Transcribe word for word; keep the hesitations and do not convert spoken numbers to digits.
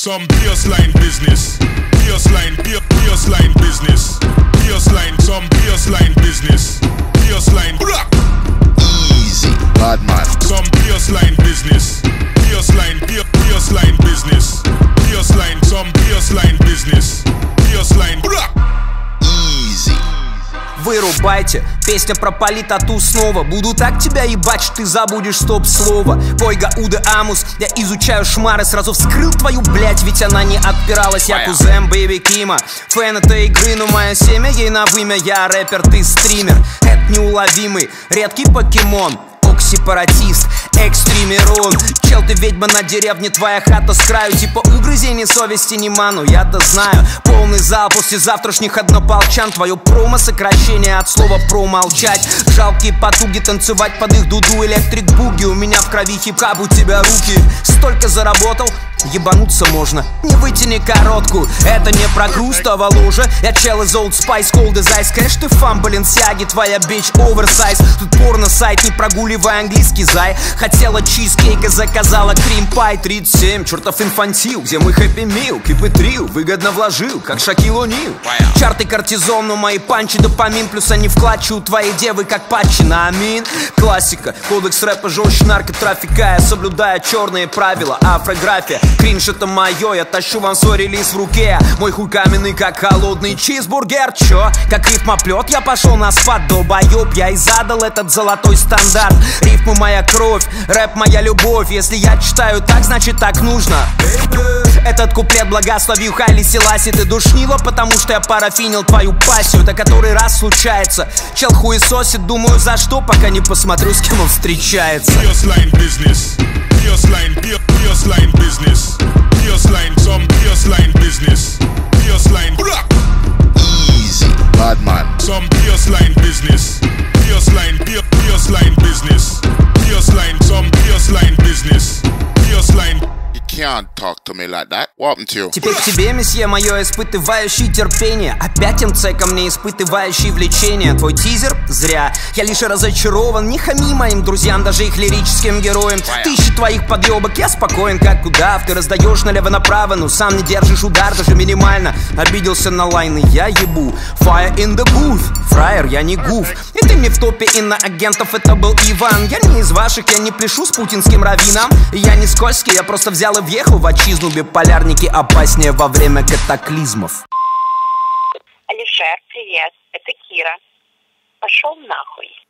Some baseline business. Baseline, baseline business. Baseline, some baseline business. Baseline, easy, bad man. Some baseline business. Baseline, baseline business. Baseline, some baseline business. Baseline, easy. Вырубайте, песня про политоту снова. Буду так тебя ебать, что ты забудешь стоп-слово. Пойга Уда Амус, я изучаю шмары. Сразу вскрыл твою, блять, ведь она не отпиралась. Я кузен Бэйби Кима, фэн этой игры, но мое семя ей на вымя. Я рэпер, ты стример, это неуловимый, редкий покемон. Сепаратист, экстримерон. Чел, ты ведьма на деревне, твоя хата с краю. Типа угрызений совести нема, но я-то знаю. Полный зал после завтрашних однополчан. Твое промо сокращение от слова промолчать. Жалкие потуги танцевать под их дуду. Электрик буги, у меня в крови хип-хап, у тебя руки. Столько заработал, ебануться можно. Не вытяни коротку, это не про грустого ложа. Я чел из Old Spice, Cold as Ice. Кэш, ты фан Баленсиаги, твоя бич оверсайз. Тут порно-сайт, не прогуливай английский, зай. Хотела чизкейк и заказала крим-пай. Тридцать семь, чертов инфантил, где мой хэппи мил? Keep it real, выгодно вложил, как Шакил О'Нил. Чарты кортизон, но мои панчи допамин. Плюс они вкладчи у твоей девы, как патчи на амин. Классика, кодекс рэпа жестче наркотрафика. Я соблюдаю черные правила, афрография. Кринж это мое, я тащу вам свой релиз в руке. Мой хуй каменный, как холодный чизбургер. Чё? Как рифмоплет, я пошел на спад, долбоёб. Я и задал этот золотой стандарт. Рифмы моя кровь, рэп моя любовь. Если я читаю так, значит так нужно. Этот куплет благословил Хайли Селаси. Ты душнила, потому что я парафинил твою пассию. Это который раз случается. Чел хуесосит, думаю за что, пока не посмотрю, с кем он встречается. Baseline business. Baseline, baseline business. Baseline, some baseline business. Baseline, easy, bad man. Some baseline business. Baseline, baseline business. Baseline, some baseline business. Baseline. You can't talk to me like that. What happened to you? Теперь к тебе, месье, мое испытывающее терпение. Опять МЦ ко мне испытывающий влечение. Твой тизер? Зря. Я лишь разочарован. Не хами моим друзьям, даже их лирическим героям. Тысячи твоих подъебок, я спокоен, как удав. Ты раздаешь налево-направо, но сам не держишь удар, даже минимально. Обиделся на лайны, я ебу. Fire in the booth. Фраер, я не гуф. И ты мне в топе иноагентов, это был Иван. Я не из ваших, я не пляшу с путинским раввином. Я не скользкий, я просто взял и въехал в отчизну. Биполярники опаснее во время катаклизмов. Алишер, привет, это Кира. Пошел нахуй.